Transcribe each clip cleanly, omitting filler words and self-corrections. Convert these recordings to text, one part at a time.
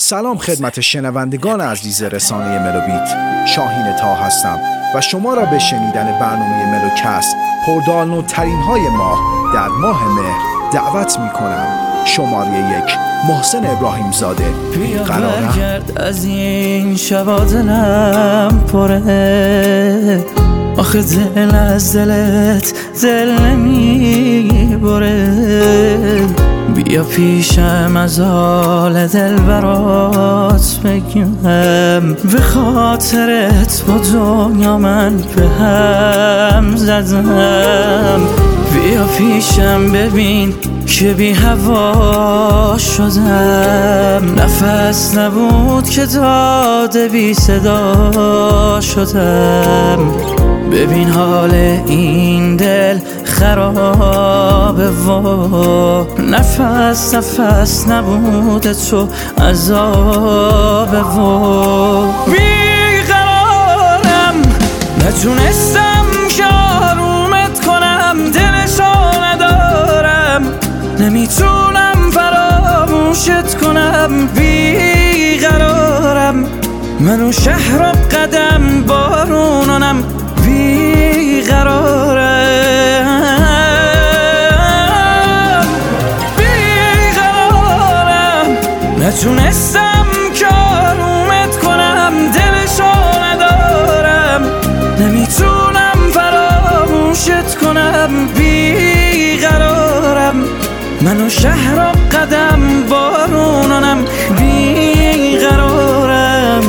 سلام خدمت شنوندگان عزیز رسانه ملوبیت. شاهین تا هستم و شما را به شنیدن برنامه ملوکست پردالنوترین های ماه در ماه مهر دعوت می کنم. شماره 1 محسن ابراهیم زاده. قرارم برگرد از این شبا دلم پره، آخه دل از دلت دل نمی بره. بیا پیشم از حال دل برات بگم، به خاطرت با دنیا من به هم زدم. بیا پیشم ببین که بی هوا شدم، نفس نبود که داده بی صدا شدم. ببین حال این دل خرابه و نفس نبود تو عذابه و بیقرارم، نتونستم که آرومت کنم، دلشو ندارم، نمیتونم فراموشت کنم. بیقرارم، منو شهر و قدم بارونانم. بیقرارم، نتونستم که آرومت کنم، دلشو ندارم، نمیتونم فراموشت کنم. بیقرارم، منو شهر و قدم بارونانم. بیقرارم،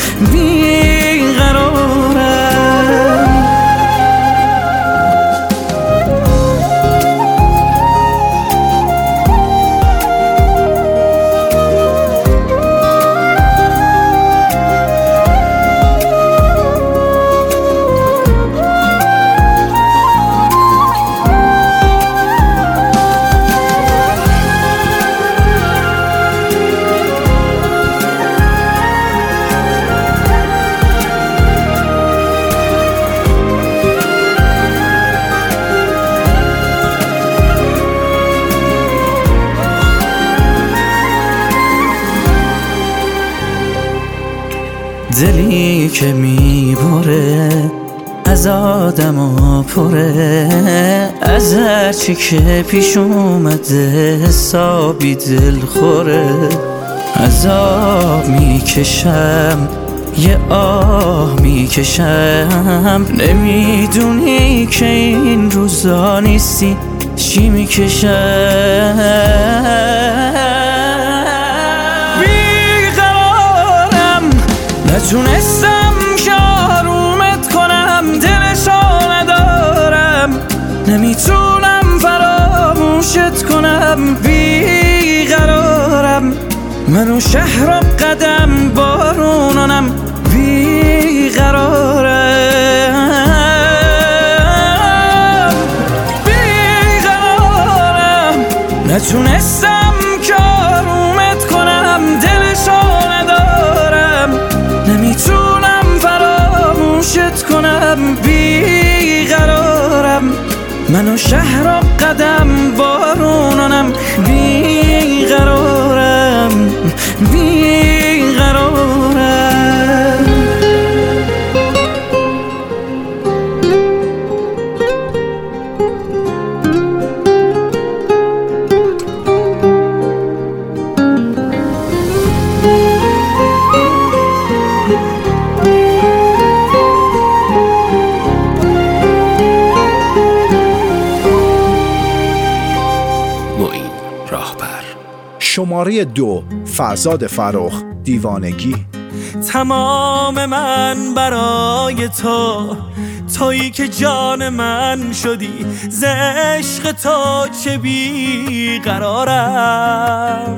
دلی که میبره از آدم و پره، از هرچی که پیش اومده حسابی دل خوره. عذاب میکشم، یه آه میکشم، نمیدونی که این روزا نیستی چی میکشم. نتونستم که آرومت کنم، دلشو ندارم، نمیتونم فراموشت کنم. بیقرارم، منو شهر و قدم بارونانم. بیقرارم، نتونستم که آرومت کنم، دلشو ندارم، نمیتونم فراموشت کنم. بیقرارم، منو شهر و قدم بارونانم. بیقرارم، شماره 2 فرزاد فرخ. دیوانگی. تمام من برای تو، تویی که جان من شدی، ز عشق تو چه بیقرارم.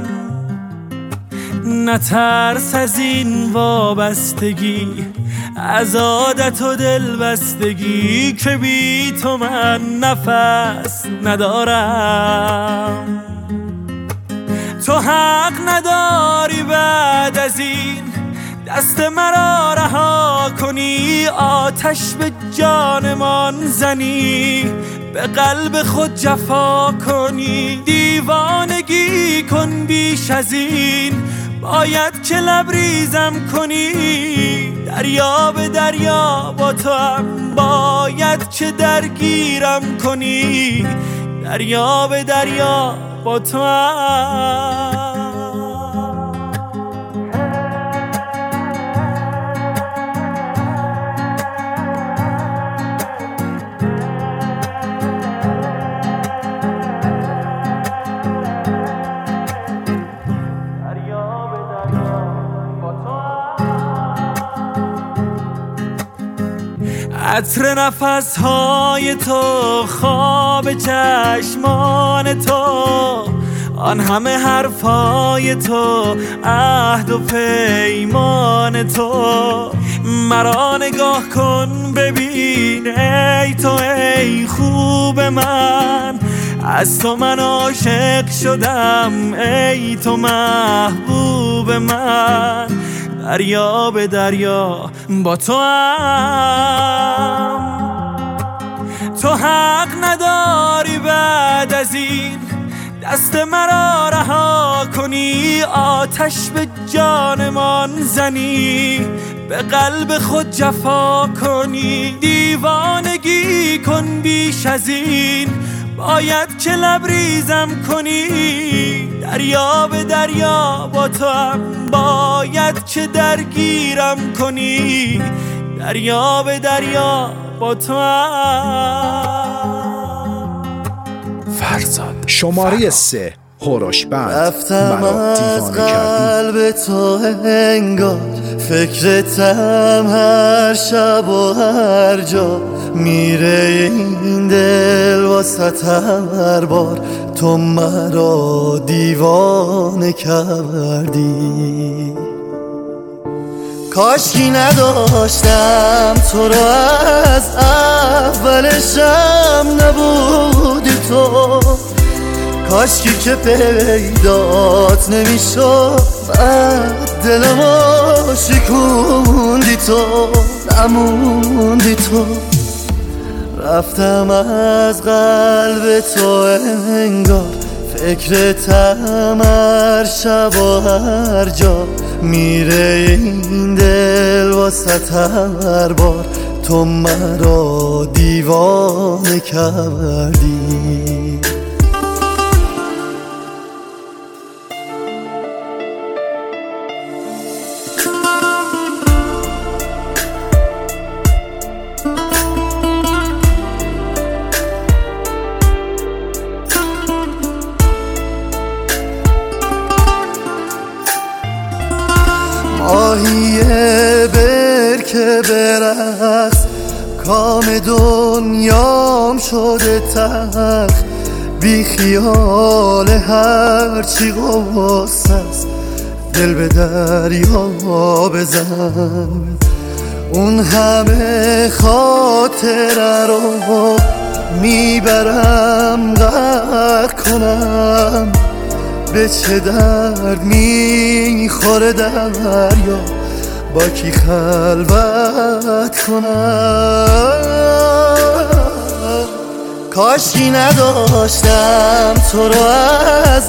نترس از این وابستگی، از عادت و دلبستگی، که بی تو من نفس ندارم. تو حق نداری بعد از این دست مرا رها کنی، آتش به جانمان زنی، به قلب خود جفا کنی. دیوانگی کن بیش از این، باید که لبریزم کنی، دریا به دریا با تو هم باید که درگیرم کنی، دریا به دریا با تو هم. عطر نفسهای تو، خواب چشمان تو، آن همه حرفای تو، عهد و پیمان تو. مرا نگاه کن ببین ای تو ای خوب من، از تو من عاشق شدم ای تو محبوب من، دریا به دریا با تو هم. تو حق نداری بعد از این دست مرا رها کنی، آتش به جانمان زنی، به قلب خود جفا کنی، دیوانگی کن بیش از این، باید که لبریزم کنی، دریا به دریا با تو هم باید که درگیرم کنی، دریا به دریا با تو هم. فرزاد شماره 3 هوروش بند. رفتم از قلب تو انگار، فکرتم هر شب و هر جا، میره این دل واسط هر بار، تو مرا دیوانه کردی. کاشکی نداشتم تو رو از اولشم نبودی تو، کاشکی که پیدات نمیشد، بعد دلمو شکوندی تو، نموندی تو. رفتم از قلب تو انگار، فکرتم هر شب و هر جا، میره این دل واسط هر بار، تو مرا دیوانه کردی. ماهیه برکه برقص، کام دنیام شده تلخ، بی خیال هرچی غصه است، دل به دریا بزن. اون همه خاطره رو میبرم غرق کنم، به چه درد میخوره دریا، با کی خلوت کنم. کاشکی نداشتم تو رو از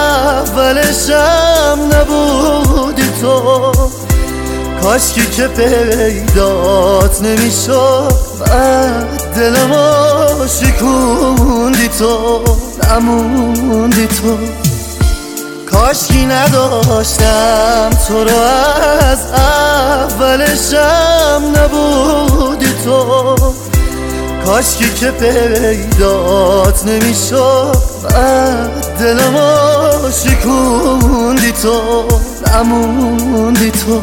اولشم نبودی تو، کاشکی که پیدات نمیشد، بعد دلمو شکوندی تو، نموندی تو. کاشکی نداشتم تو رو از اولشم نبودی تو، کاشکی که پیدات نمیشد، بعد دلمو شکوندی تو، نموندی تو.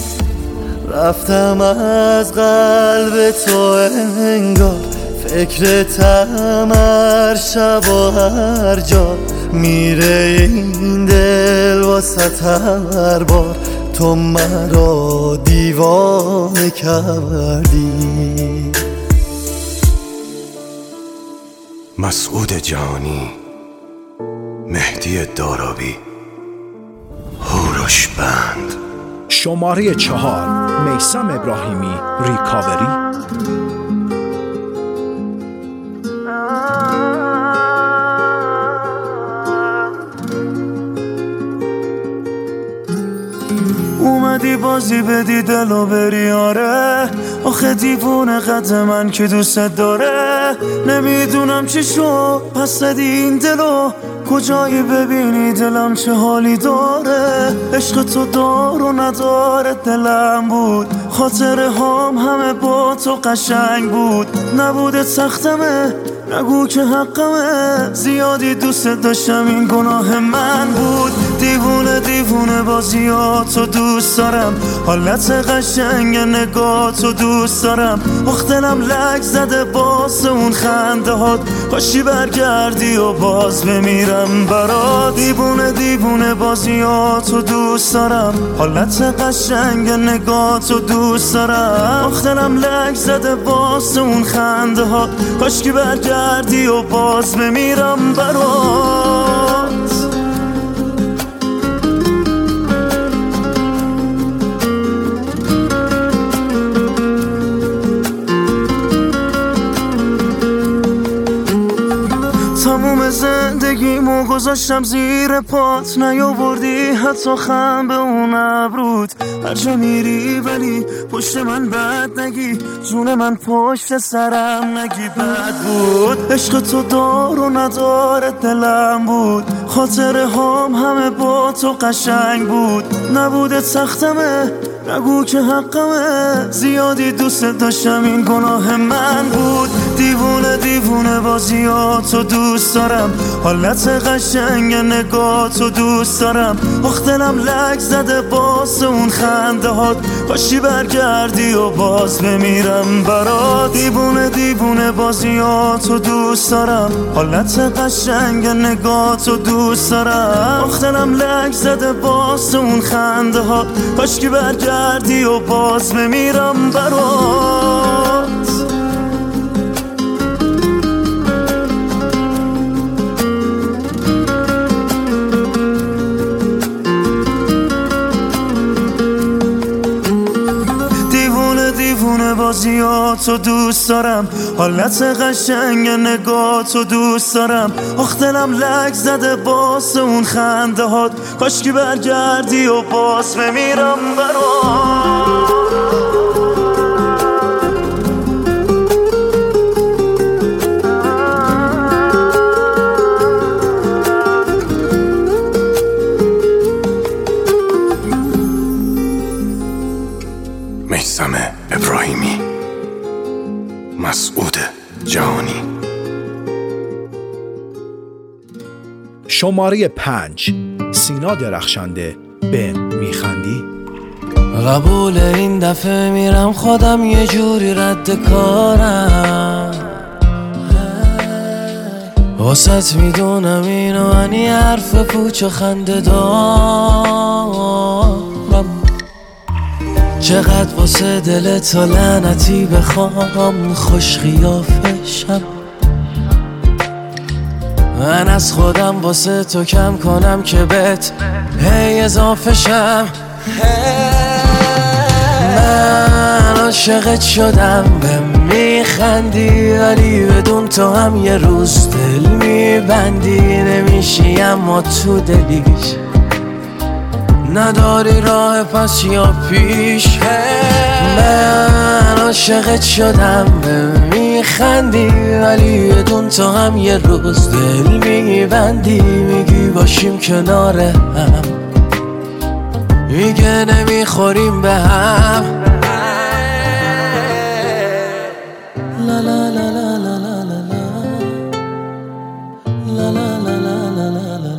رفتم از قلب تو انگار، فکرتم هر شب و هر جا، میره این دل واسط هر بار، تو مرا دیوانه کردی. مسعود جهانی، مهدی دارابی، هوروش بند. شماره 4 میثم ابراهیمی ریکاوری. اومدی بازی بدی دلو بری آره، آخه دیوونه قد من که دوست داره. نمیدونم چی شد پس زدی این دلو، کجایی ببینی دلم چه حالی داره. عشق تو دار و نداره دلم بود، خاطره هام همه با تو قشنگ بود. نبوده سختمه نگو که حقمه، زیادی دوست داشتم این گناه من بود. دیوونه دیوونه بازیاتو دوست دارم، حالت قشنگ نگاتو دوست دارم. دلم لک زده باز اون خنده هات، کاشی برگردی و باز بمیرم برات. دیوونه دیوونه بازیاتو دوست دارم، حالت قشنگ نگاتو دوست دارم. دلم لک زده باز اون خنده هات، کاشکی برگردی و باز بمیرم برات. تموم زندگیمو گذاشتم زیر پات، نیاوردی حتی خم به اون ابرود. هر جا میری ولی پشت من بد نگی، جون من پشت سرم نگی بد بود. عشق تو دار و نداره دلم بود، خاطره هام همه با تو قشنگ بود. نبوده سختمه نگو که حقمه، زیادی دوست داشتم این گناه من بود. دیوونه دیوونه بازیاتو دوست دارم، حالت قشنگ نگاتو دوست دارم. دلم لک زده باز اون خنده هات، کاشی برگردی و باز بمیرم برات. دیوونه دیوونه بازیاتو دوست دارم، حالت قشنگ نگاتو دوست دارم. دلم لک زده باز اون خنده هات، کاشکی برگردی و باز بمیرم برات. دیوونه بازیاتو دوست دارم، حالت قشنگ نگاتو دوست دارم. دلم لک زده باز اون خنده هات، کاشکی برگردی و باز بمیرم برات. میثم ابراهیمی، مسعود جهانی. شماره 5 سینا درخشنده. به میخندی؟ قبول این دفعه میرم خودم یه جوری رد کارم، واسط میدونم اینو من یه حرف پوچ و خنده دارم. چقدر واسه دل تو لعنتی بخوام خوش قیافشم، من از خودم واسه تو کم کنم که بهت هی اضافه شم. من عاشقت شدم به میخندی، ولی بدون تو هم یه روز دل میبندی. نمیشی اما تو دلیش نداری راه پس یا پیش. من عاشقت شدم به میخندی، ولی بدون تو هم یه روز دل میبندی. میگی باشیم کنار هم، میگه نمیخوریم به هم. لا لا لا لا لا لا لا لا لا لا لا لا.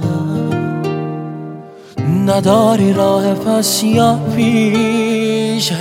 نداری راه پس یا پیش.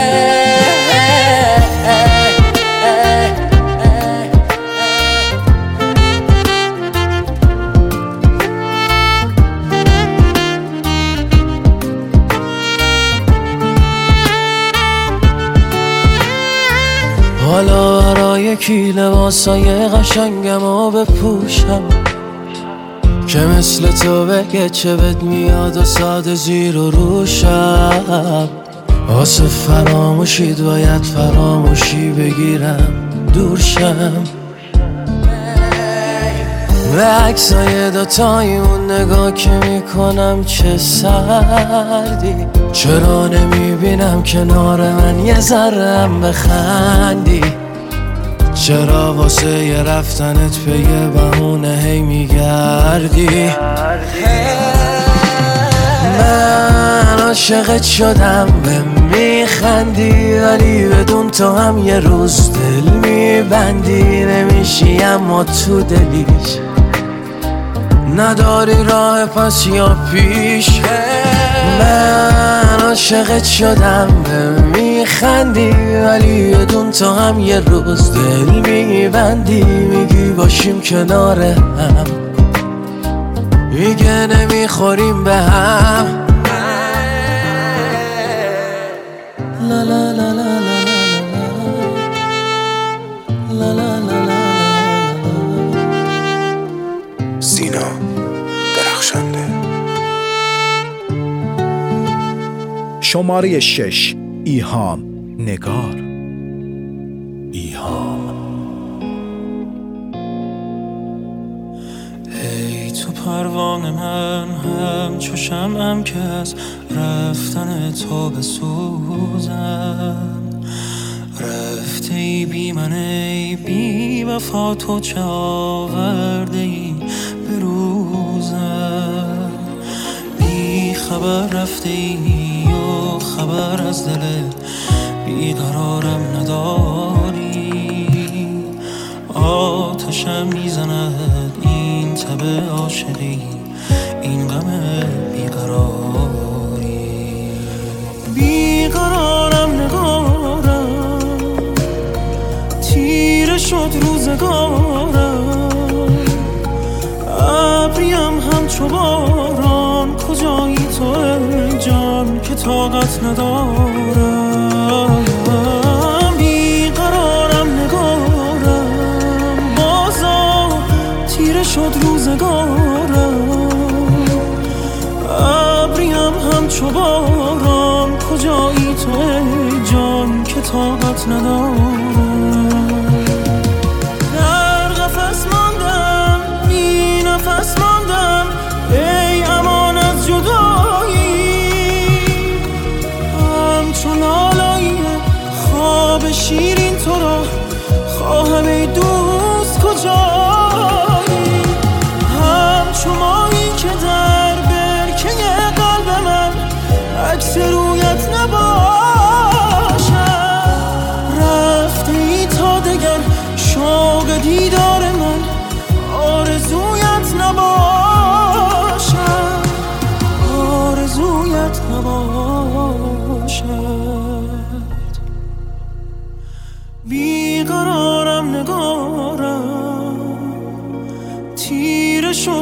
حالا برای کی لباسای قشنگمو بپوشم که مثل تو بگه چه بد میاد و ساده زیر و روشم. واسه فراموشید باید فراموشی بگیرم دور شم. به عکسای دوتایمون نگاه که میکنم چه سردی. چرا نمیبینم کنار من یه ذره‌ام بخندی؟ چرا واسه یه رفتنت به یه بهونه هی میگردی؟ من عاشقت شدم به میخندی، ولی بدون تو هم یه روز دل میبندی. نمیشی اما تو دلیش نداری راه پس یا پیش. من عاشقت شدم به میخندی، ولی بدون تو هم یه روز دل میبندی. میگی باشیم کنار هم، میگه نمیخوریم به هم. لا لا لا لا لا لا لا لا. سینا درخشنده. شماره 6. ایهام نگار. ایهام. ای تو پروانه من، همچو شمعم که از رفتن تو بسوزم. رفته ای بی من ای بی وفا، تو چه آورده ای به روزم. بی خبر رفته ای و خبر از دل بیقرارم نداری. آتشم میزند این تب عاشقی، این غم بیقراری. بیقرارم نگارم، تیره شد روزگارم. ابریم همچو باران، کجایی تو ای جان که طاقت ندارم. بیقرارم نگارم، بازا تیره شد روزگارم. ابریم همچو باران، کجایی تو ای جان که طاقت ندارم. در قفس ماندم، بی نفس ماندم، ای امان از جدایی. همچون لالایی خواب شیرین تو را خواهم ای دوست کجایی. همچون مایی که در برکه قلب من عکس رویت نباشد. رفته ای تا دگر شوق دیدار من آرزویت نباشد، آرزویت نباشد. بیقرارم نگارم، تیره شد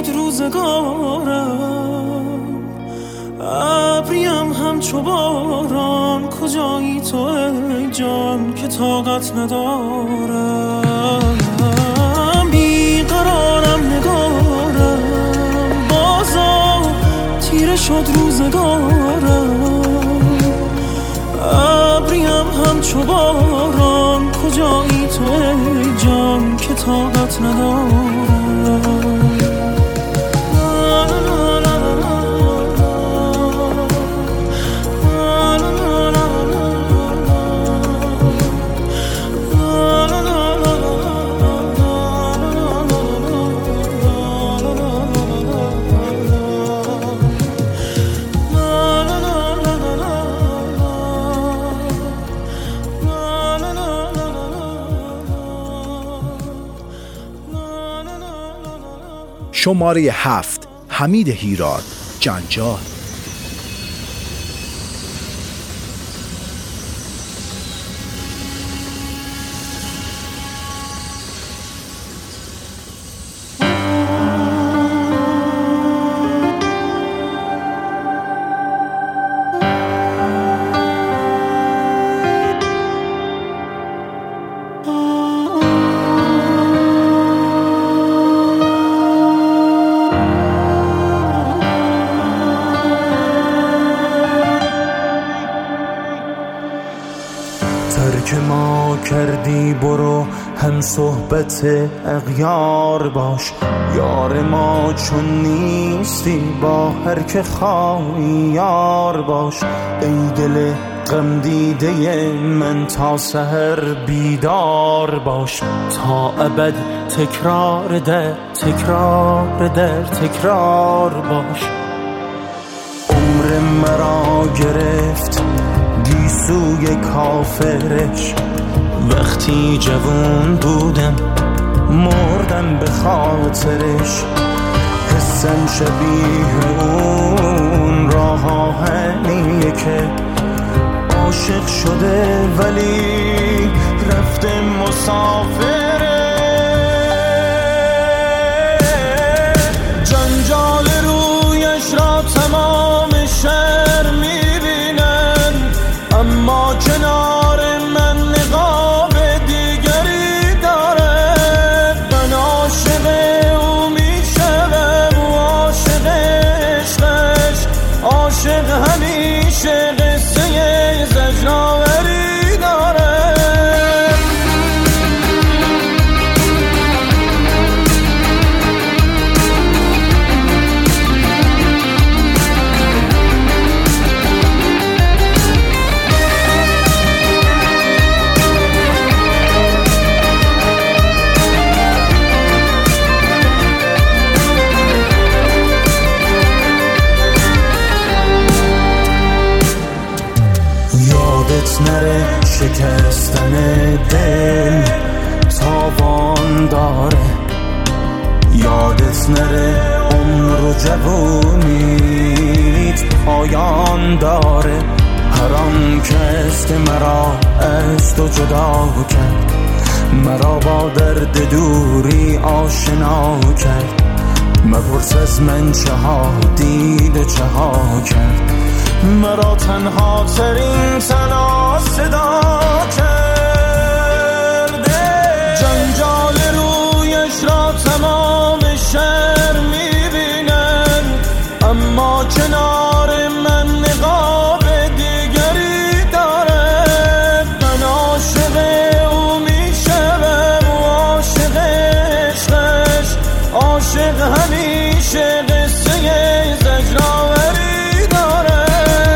روزگارم. ابریم همچو باران، کجایی تو ای جان که طاقت ندارم. بیقرارم نگارم، بازا تیره شد روزگارم. ابریم همچو باران، کجایی تو ای جان که طاقت ندارم. شماره 7. حمید هیراد جنجال. که ما کردی برو هم صحبت اغیار باش. یار ما چون نیستی با هر که خواهی یار باش. ای دل غم دیده من تا سحر بیدار باش. تا ابد تکرار در تکرار در تکرار باش. عمر مرا گرفت گیسوی کافرش، وقتی جوان بودم مردم به خاطرش. حسم شبیه اون راه آهنیه که عاشق شده ولی رفته مسافره. جنجال رویش را تمام شهر میبینن، اما کنار من نقاب دیگری داره. من عاشق او میشم و عاشق عشقش، عاشق همیشه قصه زجرآوری داره. یادت نره شکستن دل تاوان داره. یادت نره عمر و جوونیت پایان داره. هر آن کس که مرا از تو جدا کرد، مرا با درد دوری آشنا کرد. مپرس از من چه ها دید و چه ها کرد، مرا تنها ترین تنها صدا کرده. جنجال رویش را تمام شهر میبینن، اما کنار من نقاب دیگری داره. من عاشق او میشم و عاشق عشقش، عاشق همیشه قصه زجرآوری داره.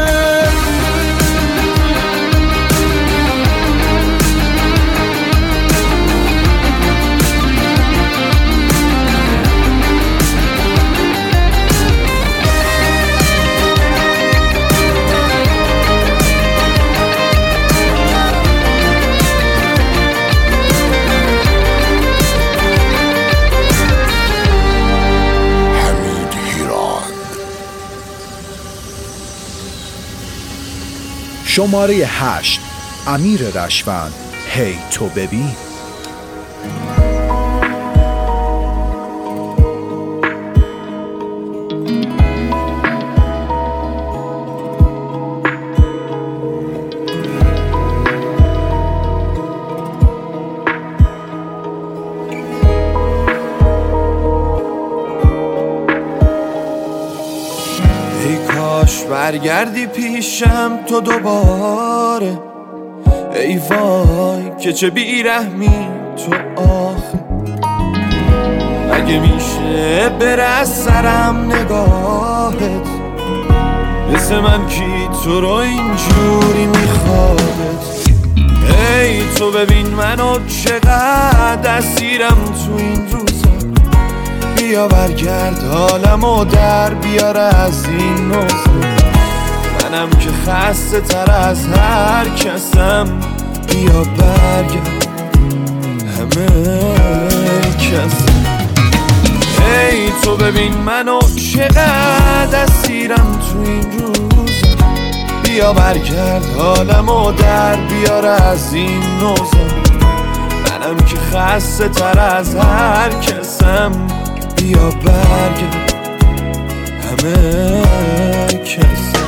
شماره 8 امیر رشوند، هی تو ببین. برگردی پیشم تو دوباره. ای وای که چه بیرحمی تو آخه. اگه میشه بره از سرم نگاهت، مثل من کی تو رو اینجوری میخوادت. ای تو ببین منو چقدر اسیرم تو این روزا. بیا برگرد حالمو در بیاره از این نوزه. منم که خسته تر از هر کسم. بیا برگرد همه کسم. ای تو ببین منو چقدر اسیرم تو این روزا. بیا برگرد حالمو در بیاره از این نوزا. منم که خسته تر از هر کسم. بیا برگرد همه کسم.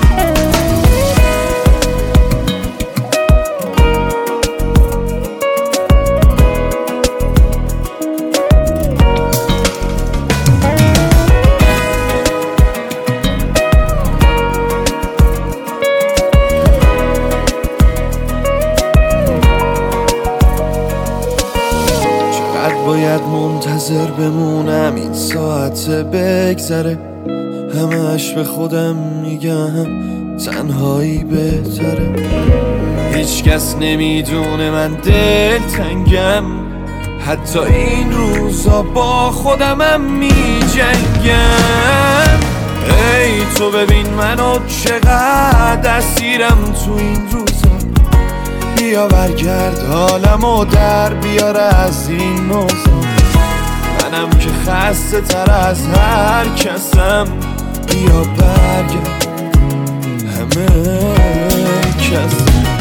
ساله بگذره همش به خودم میگم تنهایی بهتره. هیچ کس نمیدونه من دلتنگم، حتی این روزا با خودمم میجنگم. ای تو ببین منو چقدر اسیرم تو این روزا، بیا برگرد حالمو در بیاره از این نوزا. منم که خسته تر از هر کسم، بیا برگرد همه کس.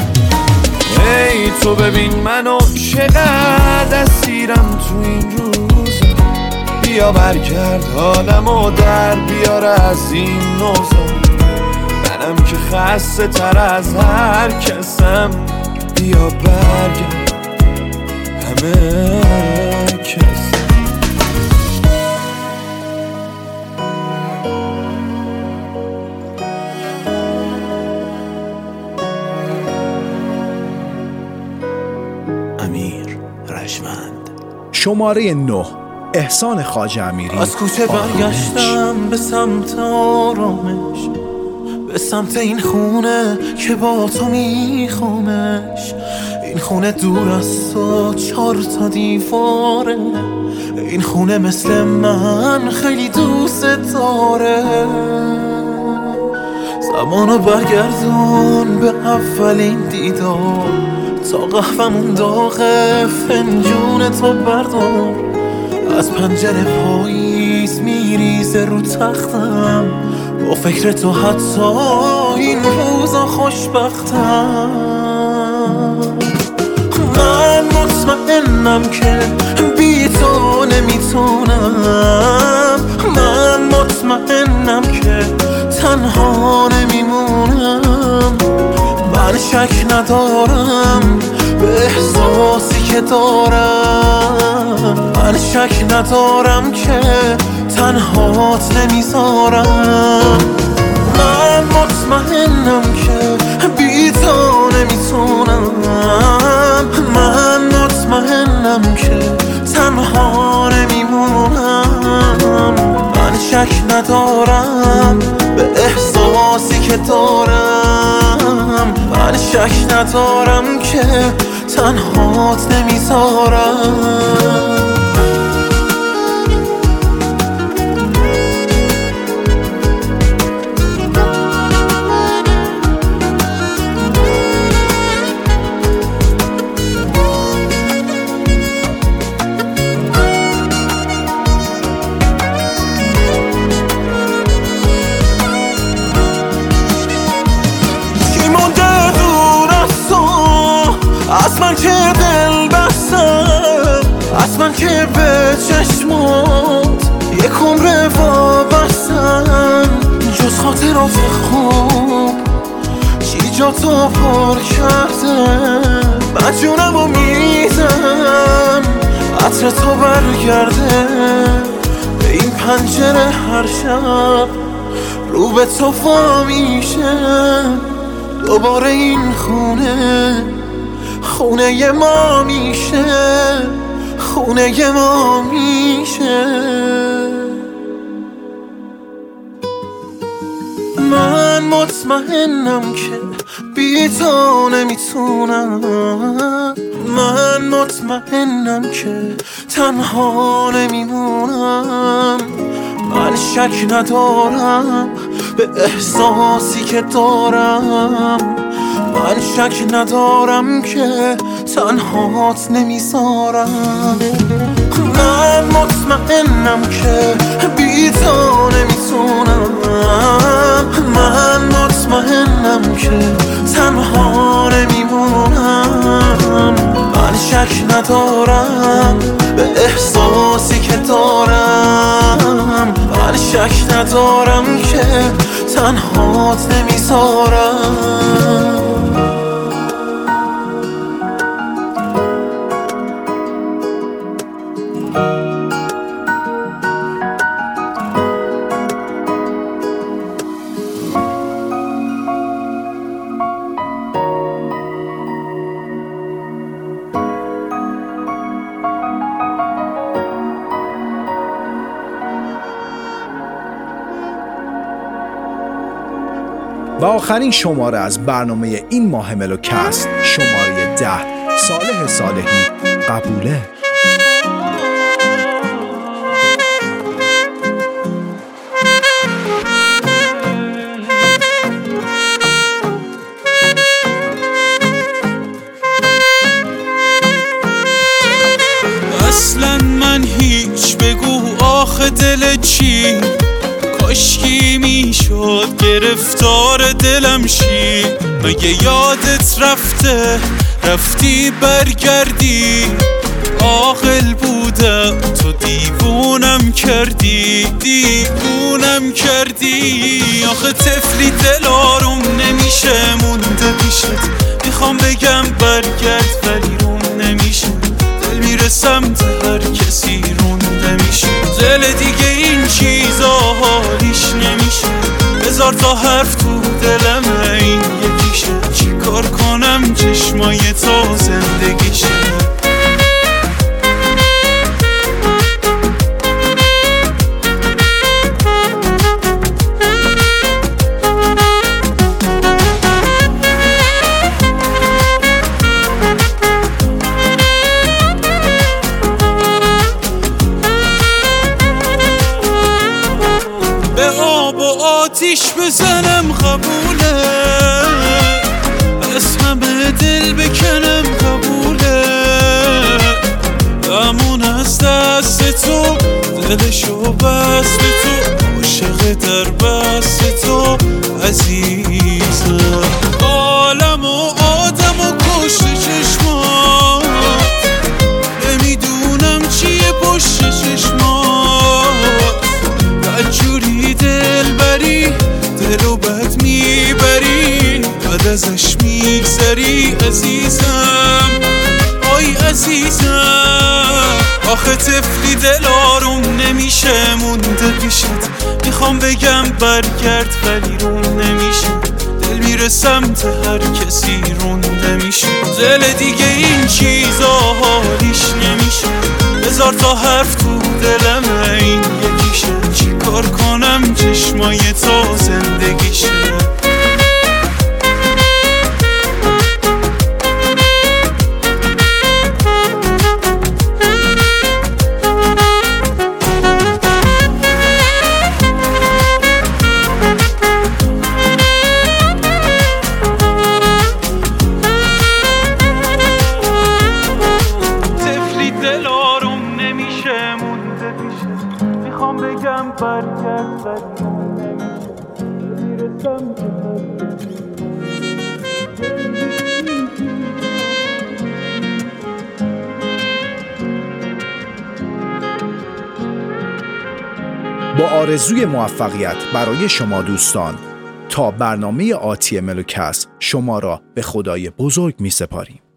ای تو ببین منو چقدر اسیرم تو این روزا، بیا برگرد حالمو در بیاره از این نوزا. منم که خسته تر از هر کسم، بیا برگرد همه کس. امیر رجمند. شماره 9. احسان خواجه امیری. از کوچه برگشتم به سمت آرامش، به سمت این خونه که با تو میخوامش. این خونه دور از تو 4 تا دیواره، این خونه مثل من خیلی دوست داره. زمانو برگردون به اولین دیدار، تا قهوه‌مون داغه فنجون تو بردار. از پنجره پاییز میریزه رو تختم، با فکر تو حتی این روزا خوشبختم. من مطمئنم که بی تو نمیتونم، من مطمئنم که تنها نمیمونم. من شک ندارم به احساسی که دارم، من شک ندارم که تنهات نمیذارم. من مطمئنم که بی تو نمیتونم، من مطمئنم که تنها نمیمونم. من شک ندارم به احساسی که دارم، من شک ندارم که تنهات نمیذارم. از من که دل بستم، از من که به چشمات یک عمر وابستم. جز خاطرات خوب چی جا تو پر کرده، مجونمو میزم عطر تو برگرده. به این پنجره هر شب رو به تو وا میشه، دوباره این خونه خونه ما میشه، خونه ما میشه. من مطمئنم که بی تو نمیتونم، من مطمئنم که تنها نمیمونم. من شک ندارم به احساسی که دارم، من شک ندارم که تنهات نمیذارم. من مطمئنم که بی تو نمیتونم، من مطمئنم که تنها نمیمونم. من شک ندارم به احساسی که دارم، من شک ندارم که تنهات نمیذارم. و آخرین شماره از برنامه این ماه ملوکست، شماره 10، صالح صالحی، قبوله. اصلا من هیچ بگو آخه دل چی، کاشکی میشد گرفتار دلم شی. مگه یادت رفتی برگردی، عاقل بودم تو دیوونم کردی. آخه طفلی دل آروم نمیشه مونده پیشت، میخوام بگم برگرد ولی روم نمیشه. دل میره سمت هر کسی رونده میشه، دل دیگه این چیزا حالیش نمیشه. هزار تا حرف تو دلم این یکیشه، چی کار کنم چشمای تو زندگیشه. آتیش بزنم قبوله، از همه دل بکنم قبوله. امون از دست تو دلشو بست تو، عاشق در بست تو عزیزم. عالم و آدم و کشت چشمات، نمیدونم چیه پشت چشمات. بدجوری دل بری، دلو بد میبری، بعد ازش میگذری عزیزم. آی عزیزم، آخه طفلی دل آروم نمیشه مونده پیشت، میخوام بگم برگرد ولی روم نمیشه. دل میره سمت هر کسی رونده میشه، دل دیگه این چیزا حالیش نمیشه. هزار تا حرف تو دلم این یکیشه، چی کار کنم چشمای تو زندگیشه. دل آروم نمیشه مونده پیشه، میخوام بگم برگرد ولی نمیشه. میرسم با آرزوی موفقیت برای شما دوستان، تا برنامه آتی ملوکست شما را به خدای بزرگ می سپاریم.